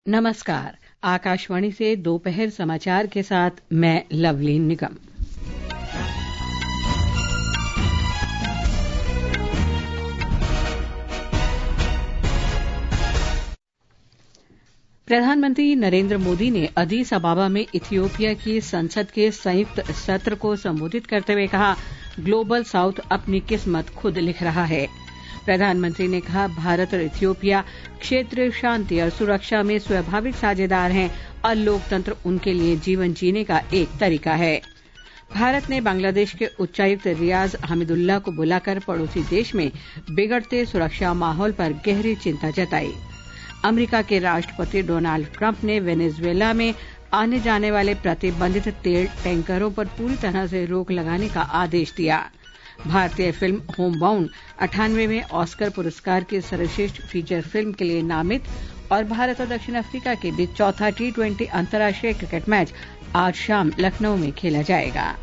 नमस्कार। आकाशवाणी से दोपहर समाचार के साथ मैं लवलीन निगम। प्रधानमंत्री नरेंद्र मोदी ने अदीस अबाबा में इथियोपिया की संसद के संयुक्त सत्र को संबोधित करते हुए कहा, ग्लोबल साउथ अपनी किस्मत खुद लिख रहा है। प्रधानमंत्री ने कहा, भारत और इथियोपिया क्षेत्रीय शांति और सुरक्षा में स्वाभाविक साझेदार हैं और लोकतंत्र उनके लिए जीवन जीने का एक तरीका है। भारत ने बांग्लादेश के उच्चायुक्त रियाज हमीदुल्लाह को बुलाकर पड़ोसी देश में बिगड़ते सुरक्षा माहौल पर गहरी चिंता जताई। अमेरिका के राष्ट्रपति डोनाल्ड ट्रंप ने वेनेजुएला में आने जाने वाले प्रतिबंधित तेल टैंकरों पर पूरी तरह से रोक लगाने का आदेश दिया। भारतीय फिल्म होमबाउंड 98वें ऑस्कर पुरस्कार की सर्वश्रेष्ठ फीचर फिल्म के लिए नामित और भारत और दक्षिण अफ्रीका के बीच चौथा T20 अंतर्राष्ट्रीय क्रिकेट मैच आज शाम लखनऊ में खेला जाएगा।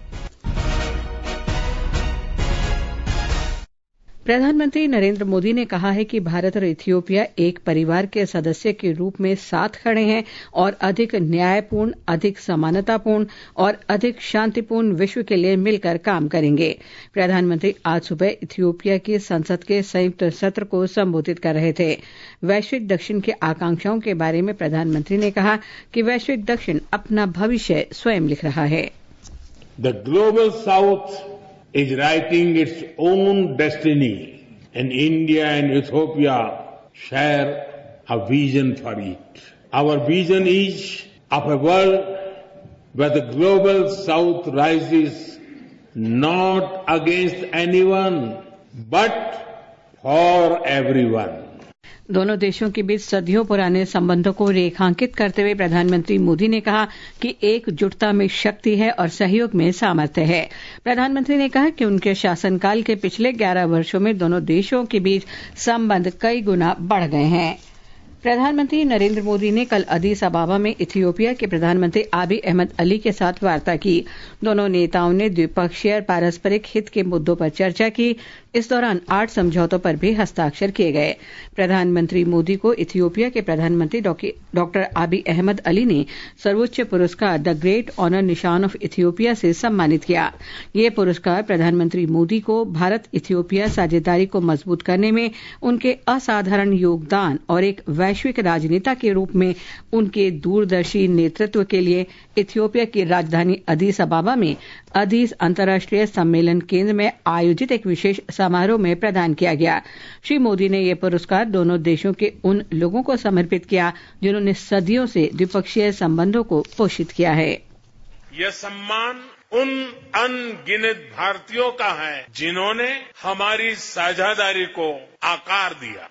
प्रधानमंत्री नरेंद्र मोदी ने कहा है कि भारत और इथियोपिया एक परिवार के सदस्य के रूप में साथ खड़े हैं और अधिक न्यायपूर्ण, अधिक समानतापूर्ण और अधिक शांतिपूर्ण विश्व के लिए मिलकर काम करेंगे। प्रधानमंत्री आज सुबह इथियोपिया की संसद के संयुक्त सत्र को संबोधित कर रहे थे। वैश्विक दक्षिण की आकांक्षाओं के बारे में प्रधानमंत्री ने कहा कि वैश्विक दक्षिण अपना भविष्य स्वयं लिख रहा है। The global south is writing its own destiny, and India and Ethiopia share a vision for it. Our vision is of a world where the global south rises not against anyone but for everyone. दोनों देशों के बीच सदियों पुराने संबंधों को रेखांकित करते हुए प्रधानमंत्री मोदी ने कहा कि एकजुटता में शक्ति है और सहयोग में सामर्थ्य है। प्रधानमंत्री ने कहा कि उनके शासनकाल के पिछले 11 वर्षों में दोनों देशों के बीच संबंध कई गुना बढ़ गए हैं। प्रधानमंत्री नरेंद्र मोदी ने कल अदीस अबाबा में इथियोपिया के प्रधानमंत्री आबी अहमद अली के साथ वार्ता की। दोनों नेताओं ने द्विपक्षीय और पारस्परिक हित के मुद्दों पर चर्चा की। इस दौरान 8 समझौतों पर भी हस्ताक्षर किए गए। प्रधानमंत्री मोदी को इथियोपिया के प्रधानमंत्री डॉक्टर आबी अहमद अली ने सर्वोच्च पुरस्कार द ग्रेट ऑनर निशान ऑफ इथियोपिया से सम्मानित किया। ये पुरस्कार प्रधानमंत्री मोदी को भारत इथियोपिया साझेदारी को मजबूत करने में उनके असाधारण योगदान और एक वैश्विक राजनेता के रूप में उनके दूरदर्शी नेतृत्व के लिए इथियोपिया की राजधानी अदीस अबाबा में अदीस अंतर्राष्ट्रीय सम्मेलन केंद्र में आयोजित एक विशेष समारोह में प्रदान किया गया। श्री मोदी ने यह पुरस्कार दोनों देशों के उन लोगों को समर्पित किया जिन्होंने सदियों से द्विपक्षीय संबंधों को पोषित किया है। यह सम्मान उन अनगिनत भारतीयों का है जिन्होंने हमारी साझेदारी को आकार दिया।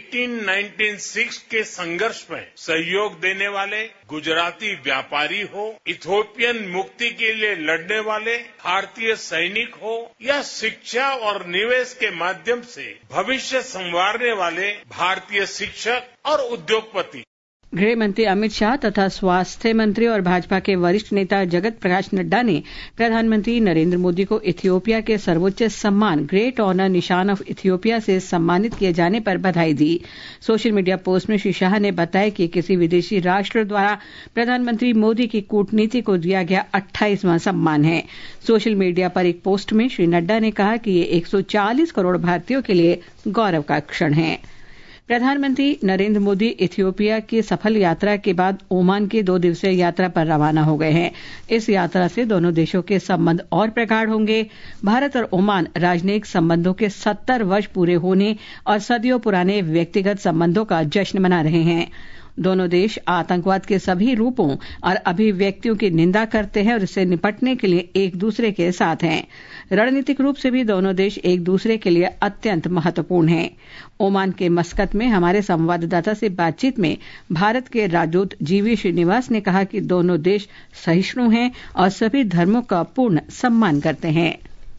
1896 के संघर्ष में सहयोग देने वाले गुजराती व्यापारी हो, इथियोपियन मुक्ति के लिए लड़ने वाले भारतीय सैनिक हो या शिक्षा और निवेश के माध्यम से भविष्य संवारने वाले भारतीय शिक्षक और उद्योगपति। गृह मंत्री अमित शाह तथा स्वास्थ्य मंत्री और भाजपा के वरिष्ठ नेता जगत प्रकाश नड्डा ने प्रधानमंत्री नरेंद्र मोदी को इथियोपिया के सर्वोच्च सम्मान ग्रेट ऑनर निशान ऑफ इथियोपिया से सम्मानित किए जाने पर बधाई दी। सोशल मीडिया पोस्ट में श्री शाह ने बताया कि किसी विदेशी राष्ट्र द्वारा प्रधानमंत्री मोदी की कूटनीति को दिया गया 28वां सम्मान है। सोशल मीडिया पर एक पोस्ट में श्री नड्डा ने कहा कि ये 140 करोड़ भारतीयों के लिए गौरव का क्षण है। प्रधानमंत्री नरेंद्र मोदी इथियोपिया की सफल यात्रा के बाद ओमान की 2 दिवसीय यात्रा पर रवाना हो गए हैं। इस यात्रा से दोनों देशों के संबंध और प्रगाढ़ होंगे। भारत और ओमान राजनयिक संबंधों के 70 वर्ष पूरे होने और सदियों पुराने व्यक्तिगत संबंधों का जश्न मना रहे हैं। दोनों देश आतंकवाद के सभी रूपों और अभिव्यक्तियों की निंदा करते हैं और इससे निपटने के लिए एक दूसरे के साथ हैं। रणनीतिक रूप से भी दोनों देश एक दूसरे के लिए अत्यंत महत्वपूर्ण हैं। ओमान के मस्कत में हमारे संवाददाता से बातचीत में भारत के राजदूत जीवी श्रीनिवास ने कहा कि दोनों देश सहिष्णु हैं और सभी धर्मों का पूर्ण सम्मान करते हैं।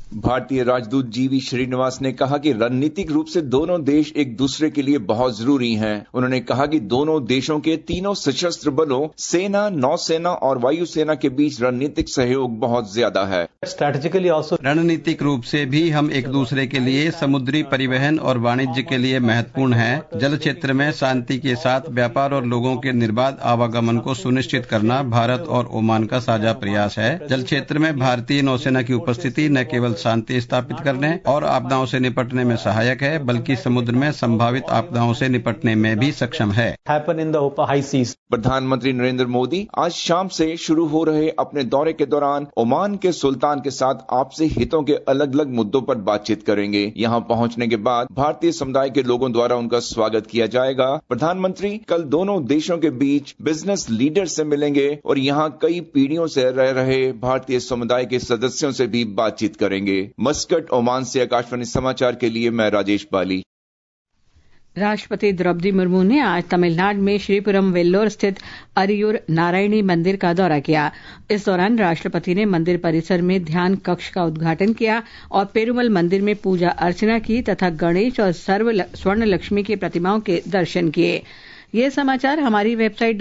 भारतीय राजदूत जीवी श्रीनिवास ने कहा कि रणनीतिक रूप से दोनों देश एक दूसरे के लिए बहुत जरूरी हैं। उन्होंने कहा कि दोनों देशों के तीनों सशस्त्र बलों, सेना, नौसेना और वायुसेना के बीच रणनीतिक सहयोग बहुत ज्यादा है। रणनीतिक रूप से भी हम एक दूसरे के लिए समुद्री परिवहन और वाणिज्य के लिए महत्वपूर्ण हैं। जल क्षेत्र में शांति के साथ व्यापार और लोगों के निर्बाध आवागमन को सुनिश्चित करना भारत और ओमान का साझा प्रयास है। जल क्षेत्र में भारतीय नौसेना की उपस्थिति न केवल शांति स्थापित करने और आपदाओं से निपटने में सहायक है, बल्कि समुद्र में संभावित आपदाओं से निपटने में भी सक्षम है। प्रधानमंत्री नरेंद्र मोदी आज शाम से शुरू हो रहे अपने दौरे के दौरान ओमान के सुल्तान के साथ आपसी हितों के अलग अलग मुद्दों पर बातचीत करेंगे। यहां पहुंचने के बाद भारतीय समुदाय के लोगों द्वारा उनका स्वागत किया जाएगा। प्रधानमंत्री कल दोनों देशों के बीच बिजनेस लीडर से मिलेंगे और यहां कई पीढ़ियों से रह रहे भारतीय समुदाय के सदस्यों से भी बातचीत करेंगे। मस्कट, ओमान से आकाशवाणी समाचार के लिए मैं राजेश बाली। राष्ट्रपति द्रौपदी मुर्मू ने आज तमिलनाडु में श्रीपुरम वेल्लोर स्थित अरियूर नारायणी मंदिर का दौरा किया। इस दौरान राष्ट्रपति ने मंदिर परिसर में ध्यान कक्ष का उद्घाटन किया और पेरूमल मंदिर में पूजा अर्चना की तथा गणेश और स्वर्ण लक्ष्मी की प्रतिमाओं के दर्शन किए। ये समाचार हमारी वेबसाइट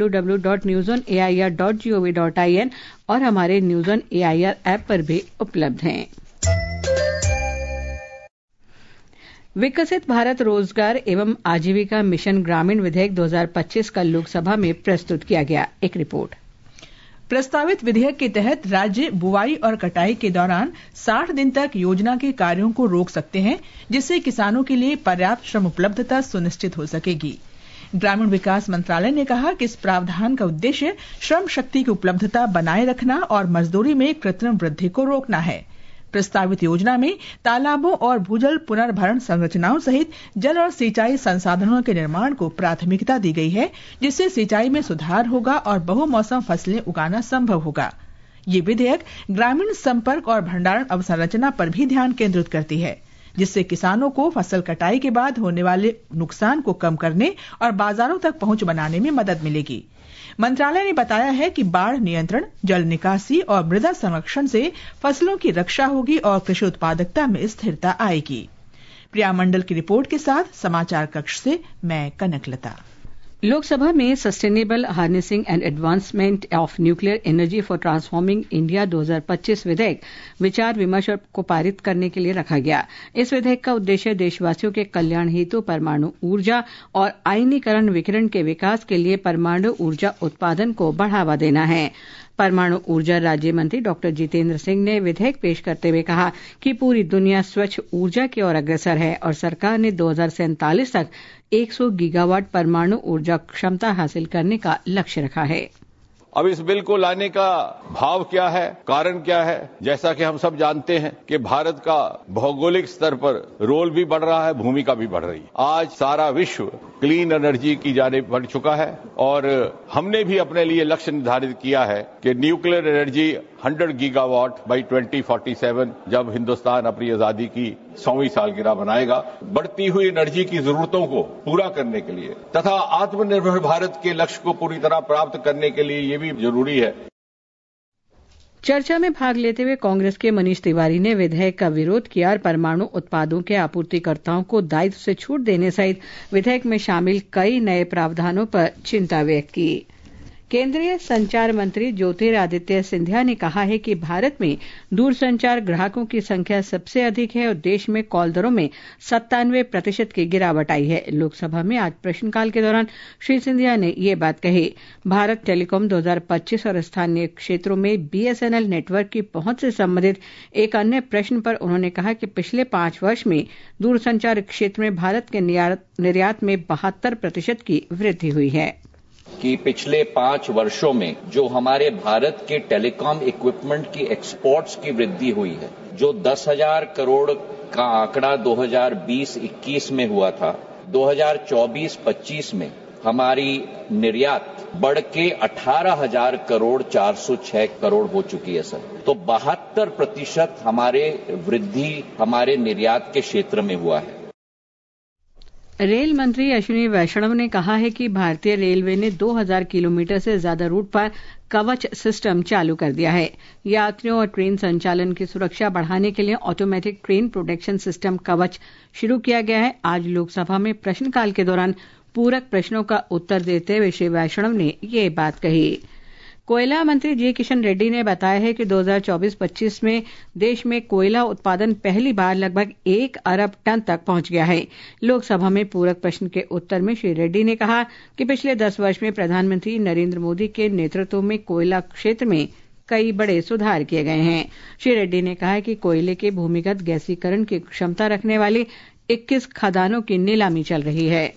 www.newsonair.gov.in और हमारे न्यूज ऑन एआईआर ऐप पर भी उपलब्ध हैं। विकसित भारत रोजगार एवं आजीविका मिशन ग्रामीण विधेयक 2025 कल लोकसभा में प्रस्तुत किया गया। एक रिपोर्ट। प्रस्तावित विधेयक के तहत राज्य बुआई और कटाई के दौरान 60 दिन तक योजना के कार्यों को रोक सकते हैं, जिससे किसानों के लिए पर्याप्त श्रम उपलब्धता सुनिश्चित हो सकेगी। ग्रामीण विकास मंत्रालय ने कहा कि इस प्रावधान का उद्देश्य श्रम शक्ति की उपलब्धता बनाए रखना और मजदूरी में कृत्रिम वृद्धि को रोकना है। प्रस्तावित योजना में तालाबों और भूजल पुनर्भरण संरचनाओं सहित जल और सिंचाई संसाधनों के निर्माण को प्राथमिकता दी गई है, जिससे सिंचाई में सुधार होगा और बहुमौसम फसलें उगाना संभव होगा। ये विधेयक ग्रामीण संपर्क और भंडारण अवसंरचना पर भी ध्यान केंद्रित करती है, जिससे किसानों को फसल कटाई के बाद होने वाले नुकसान को कम करने और बाजारों तक पहुंच बनाने में मदद मिलेगी। मंत्रालय ने बताया है कि बाढ़ नियंत्रण, जल निकासी और मृदा संरक्षण से फसलों की रक्षा होगी और कृषि उत्पादकता में स्थिरता आएगी। प्रिया मंडल की रिपोर्ट के साथ समाचार कक्ष से मैं कनकलता। लोकसभा में sustainable harnessing and advancement of nuclear energy for transforming India 2025 विधेयक विचार विमर्श को पारित करने के लिए रखा गया। इस विधेयक का उद्देश्य देशवासियों के कल्याण हेतु परमाणु ऊर्जा और आयनीकरण विकिरण के विकास के लिए परमाणु ऊर्जा उत्पादन को बढ़ावा देना है। परमाणु ऊर्जा राज्य मंत्री डॉक्टर जितेंद्र सिंह ने विधेयक पेश करते हुए कहा कि पूरी दुनिया स्वच्छ ऊर्जा की ओर अग्रसर है और सरकार ने 2047 तक 100 गीगावाट परमाणु ऊर्जा क्षमता हासिल करने का लक्ष्य रखा है। अब इस बिल को लाने का भाव क्या है, कारण क्या है? जैसा कि हम सब जानते हैं कि भारत का भौगोलिक स्तर पर रोल भी बढ़ रहा है, भूमिका भी बढ़ रही है। आज सारा विश्व क्लीन एनर्जी की जानिब बढ़ चुका है और हमने भी अपने लिए लक्ष्य निर्धारित किया है कि न्यूक्लियर एनर्जी 100 गीगावाट बाई 2047 जब हिंदुस्तान अपनी आजादी की 100वीं सालगिरह मनाएगा, बढ़ती हुई एनर्जी की जरूरतों को पूरा करने के लिए तथा आत्मनिर्भर भारत के लक्ष्य को पूरी तरह प्राप्त करने के लिए ये भी जरूरी है। चर्चा में भाग लेते हुए कांग्रेस के मनीष तिवारी ने विधेयक का विरोध किया और परमाणु उत्पादों के आपूर्तिकर्ताओं को दायित्व से छूट देने सहित विधेयक में शामिल कई नए प्रावधानों पर चिंता व्यक्त की। केंद्रीय संचार मंत्री ज्योतिरादित्य सिंधिया ने कहा है कि भारत में दूरसंचार ग्राहकों की संख्या सबसे अधिक है और देश में कॉल दरों में 97% की गिरावट आई है। लोकसभा में आज प्रश्नकाल के दौरान श्री सिंधिया ने ये बात कही। भारत टेलीकॉम 2025 और स्थानीय क्षेत्रों में बीएसएनएल नेटवर्क की पहुंच से संबंधित एक अन्य प्रश्न पर उन्होंने कहा कि पिछले 5 वर्ष में दूरसंचार क्षेत्र में भारत के निर्यात में 72% की वृद्धि हुई है। कि पिछले 5 वर्षों में जो हमारे भारत के टेलीकॉम इक्विपमेंट की एक्सपोर्ट्स की वृद्धि हुई है, जो 10,000 करोड़ का आंकड़ा 2020-21 में हुआ था, 2024-25 में हमारी निर्यात बढ़ के 18,000 करोड़ 406 करोड़ हो चुकी है सर। तो 72% हमारे वृद्धि हमारे निर्यात के क्षेत्र में हुआ है। रेल मंत्री अश्विनी वैष्णव ने कहा है कि भारतीय रेलवे ने 2000 किलोमीटर से ज्यादा रूट पर कवच सिस्टम चालू कर दिया है। यात्रियों और ट्रेन संचालन की सुरक्षा बढ़ाने के लिए ऑटोमेटिक ट्रेन प्रोटेक्शन सिस्टम कवच शुरू किया गया है। आज लोकसभा में प्रश्नकाल के दौरान पूरक प्रश्नों का उत्तर देते हुए श्री वैष्णव ने ये बात कही। कोयला मंत्री जी किशन रेड्डी ने बताया है कि 2024-25 में देश में कोयला उत्पादन पहली बार लगभग 1 अरब टन तक पहुंच गया है। लोकसभा में पूरक प्रश्न के उत्तर में श्री रेड्डी ने कहा कि पिछले 10 वर्ष में प्रधानमंत्री नरेंद्र मोदी के नेतृत्व में कोयला क्षेत्र में कई बड़े सुधार किए गए हैं। श्री रेड्डी ने कहा कि कोयले के भूमिगत गैसीकरण की क्षमता रखने वाली 21 खदानों की नीलामी चल रही है।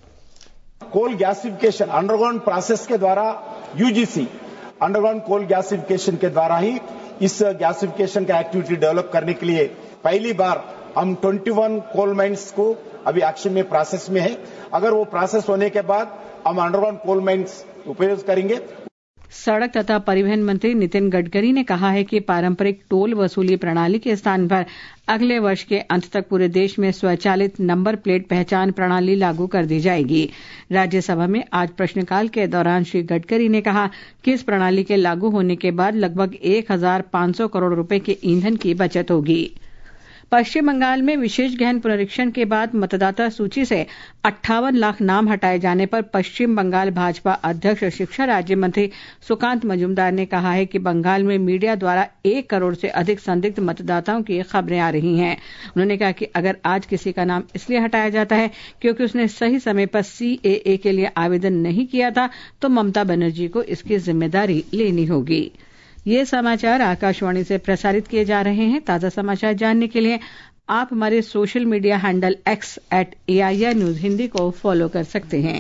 कोल गैसिफिकेशन अंडरग्राउंड प्रोसेस के द्वारा यूजीसी अंडरग्राउंड कोल गैसिफिकेशन के द्वारा ही इस गैसिफिकेशन का एक्टिविटी डेवलप करने के लिए पहली बार हम 21 कोल माइंस को अभी एक्शन में प्रोसेस में है। अगर वो प्रोसेस होने के बाद हम अंडरग्राउंड कोल माइंस उपयोग करेंगे। सड़क तथा परिवहन मंत्री नितिन गडकरी ने कहा है कि पारंपरिक टोल वसूली प्रणाली के स्थान पर अगले वर्ष के अंत तक पूरे देश में स्वचालित नंबर प्लेट पहचान प्रणाली लागू कर दी जाएगी। राज्यसभा में आज प्रश्नकाल के दौरान श्री गडकरी ने कहा कि इस प्रणाली के लागू होने के बाद लगभग 1500 करोड़ रुपए के ईंधन की बचत होगी। पश्चिम बंगाल में विशेष गहन पुनरीक्षण के बाद मतदाता सूची से 58 लाख नाम हटाए जाने पर पश्चिम बंगाल भाजपा अध्यक्ष और शिक्षा राज्य मंत्री सुकांत मजूमदार ने कहा है कि बंगाल में मीडिया द्वारा 1 करोड़ से अधिक संदिग्ध मतदाताओं की खबरें आ रही हैं। उन्होंने कहा कि अगर आज किसी का नाम इसलिए हटाया जाता है क्योंकि उसने सही समय पर CAA के लिए आवेदन नहीं किया था, तो ममता बनर्जी को इसकी जिम्मेदारी लेनी होगी। ये समाचार आकाशवाणी से प्रसारित किए जा रहे हैं। ताजा समाचार जानने के लिए आप हमारे social media handle X@AIR news Hindi को फॉलो कर सकते हैं।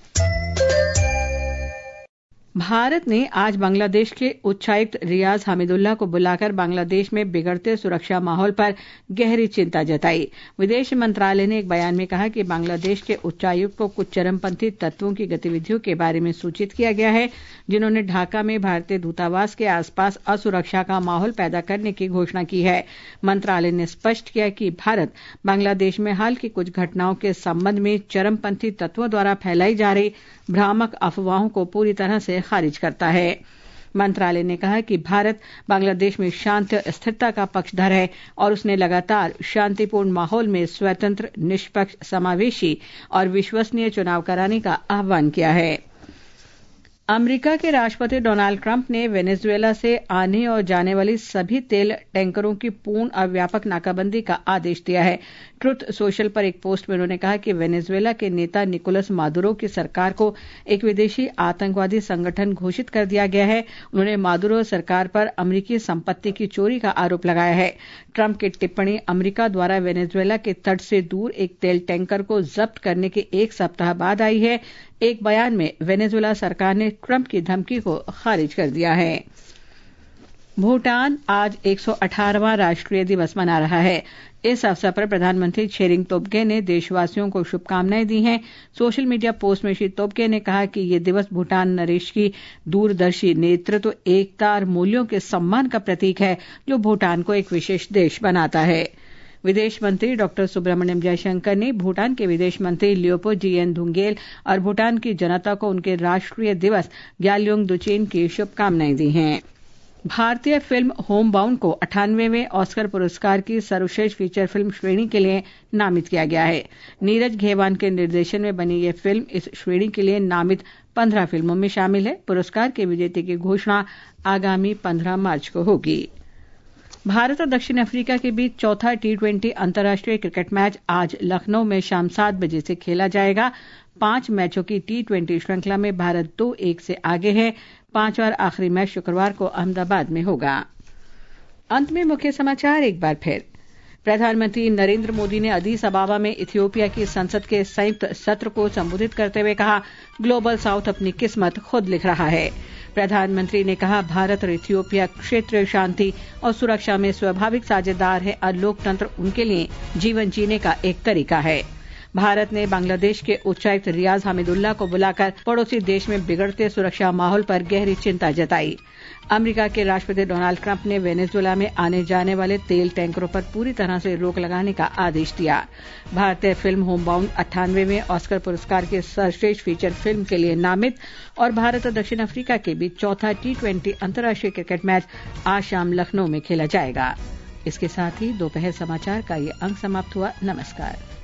भारत ने आज बांग्लादेश के उच्चायुक्त रियाज हमीदुल्लाह को बुलाकर बांग्लादेश में बिगड़ते सुरक्षा माहौल पर गहरी चिंता जताई। विदेश मंत्रालय ने एक बयान में कहा कि बांग्लादेश के उच्चायुक्त को कुछ चरमपंथी तत्वों की गतिविधियों के बारे में सूचित किया गया है, जिन्होंने ढाका में भारतीय दूतावास के आसपास असुरक्षा का माहौल पैदा करने की घोषणा की है। मंत्रालय ने स्पष्ट किया कि भारत बांग्लादेश में हाल की कुछ घटनाओं के संबंध में चरमपंथी तत्वों द्वारा फैलाई जा रही भ्रामक अफवाहों को पूरी तरह से खारिज करता है। मंत्रालय ने कहा कि भारत बांग्लादेश में शांति और स्थिरता का पक्षधर है और उसने लगातार शांतिपूर्ण माहौल में स्वतंत्र, निष्पक्ष, समावेशी और विश्वसनीय चुनाव कराने का आह्वान किया है। अमेरिका के राष्ट्रपति डोनाल्ड ट्रंप ने वेनेजुएला से आने और जाने वाली सभी तेल टैंकरों की पूर्ण और व्यापक नाकाबंदी का आदेश दिया है। ट्रुथ सोशल पर एक पोस्ट में उन्होंने कहा कि वेनेजुएला के नेता निकोलस मादुरो की सरकार को एक विदेशी आतंकवादी संगठन घोषित कर दिया गया है। उन्होंने मादुरो सरकार पर अमेरिकी संपत्ति की चोरी का आरोप लगाया है। ट्रंप की टिप्पणी अमेरिका द्वारा वेनेजुएला के तट से दूर एक तेल टैंकर को जब्त करने के 1 सप्ताह बाद आई है। एक बयान में वेनेजुएला सरकार ने ट्रंप की धमकी को खारिज कर दिया है। भूटान आज 118वां राष्ट्रीय दिवस मना रहा है। इस अवसर पर प्रधानमंत्री छेरिंग तोब्गे ने देशवासियों को शुभकामनाएं दी हैं। सोशल मीडिया पोस्ट में श्री तोब्गे ने कहा कि ये दिवस भूटान नरेश की दूरदर्शी नेतृत्व, एकता और मूल्यों के सम्मान का प्रतीक है, जो भूटान को एक विशेष देश बनाता है। विदेश मंत्री डॉक्टर सुब्रमण्यम जयशंकर ने भूटान के विदेश मंत्री लियोपो जीएन धुंगेल और भूटान की जनता को उनके राष्ट्रीय दिवस ग्याल्योंग दुचेन की शुभकामनाएं दी हैं। भारतीय फिल्म होम बाउंड को 98वें ऑस्कर पुरस्कार की सर्वश्रेष्ठ फीचर फिल्म श्रेणी के लिए नामित किया गया है। नीरज घेवान के निर्देशन में बनी यह फिल्म इस श्रेणी के लिए नामित 15 फिल्मों में शामिल है। पुरस्कार के विजेता की घोषणा आगामी 15 मार्च को होगी। भारत और दक्षिण अफ्रीका के बीच चौथा T20 अंतर्राष्ट्रीय क्रिकेट मैच आज लखनऊ में शाम 7 बजे से खेला जाएगा। 5 मैचों की T20 श्रृंखला में भारत 2-1 से आगे है। 5 और आखिरी मैच शुक्रवार को अहमदाबाद में होगा। अंत में मुख्य समाचार एक बार फिर। प्रधानमंत्री नरेंद्र मोदी ने अदीस अबाबा में इथियोपिया की संसद के संयुक्त सत्र को संबोधित करते हुए कहा, ग्लोबल साउथ अपनी किस्मत खुद लिख रहा है। प्रधानमंत्री ने कहा, भारत और इथियोपिया क्षेत्रीय शांति और सुरक्षा में स्वाभाविक साझेदार है और लोकतंत्र उनके लिए जीवन जीने का एक तरीका है। भारत ने बांग्लादेश के उच्चायुक्त रियाज हमीदुल्लाह को बुलाकर पड़ोसी देश में बिगड़ते सुरक्षा माहौल पर गहरी चिंता जताई। अमेरिका के राष्ट्रपति डोनाल्ड ट्रंप ने वेनेजुएला में आने जाने वाले तेल टैंकरों पर पूरी तरह से रोक लगाने का आदेश दिया। भारतीय फिल्म होमबाउंड 98वें ऑस्कर पुरस्कार के सर्वश्रेष्ठ फीचर फिल्म के लिए नामित और भारत और दक्षिण अफ्रीका के बीच चौथा T20 अंतर्राष्ट्रीय क्रिकेट मैच आज शाम लखनऊ में खेला जाएगा। इसके साथ ही दोपहर समाचार का ये अंक समाप्त हुआ। नमस्कार।